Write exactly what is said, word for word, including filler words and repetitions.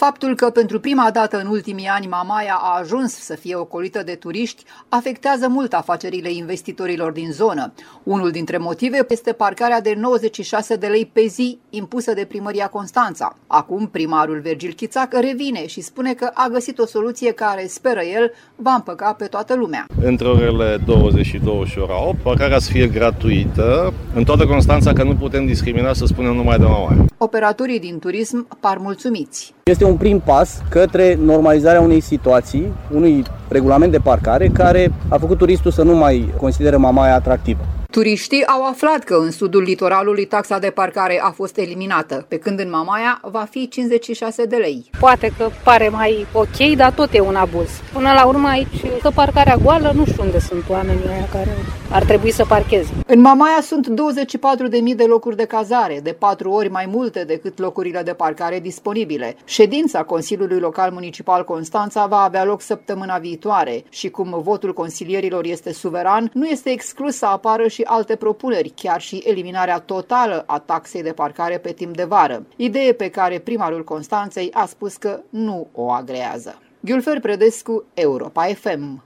Faptul că pentru prima dată în ultimii ani Mamaia a ajuns să fie ocolită de turiști afectează mult afacerile investitorilor din zonă. Unul dintre motive este parcarea de nouăzeci și șase de lei pe zi impusă de Primăria Constanța. Acum primarul Virgil Chițac revine și spune că a găsit o soluție care, speră el, va împăca pe toată lumea. Între orele douăzeci și două și ora opt, parcarea să fie gratuită în toată Constanța, că nu putem discrimina, să spunem, numai de Mamaia. Operatorii din turism par mulțumiți. Este un prim pas către normalizarea unei situații, unui regulament de parcare care a făcut turistul să nu mai considere Mamaia atractivă. Turiștii au aflat că în sudul litoralului taxa de parcare a fost eliminată, pe când în Mamaia va fi cincizeci și șase de lei. Poate că pare mai ok, dar tot e un abuz. Până la urmă aici, că parcarea goală, nu știu unde sunt oamenii aia care ar trebui să parcheze. În Mamaia sunt douăzeci și patru de mii de locuri de cazare, de patru ori mai multe decât locurile de parcare disponibile. Ședința Consiliului Local Municipal Constanța va avea loc săptămâna viitoare și cum votul consilierilor este suveran, nu este exclus să apară și alte propuneri, chiar și eliminarea totală a taxei de parcare pe timp de vară, idee pe care primarul Constanței a spus că nu o agrează. Gülfer Predescu, Europa F M.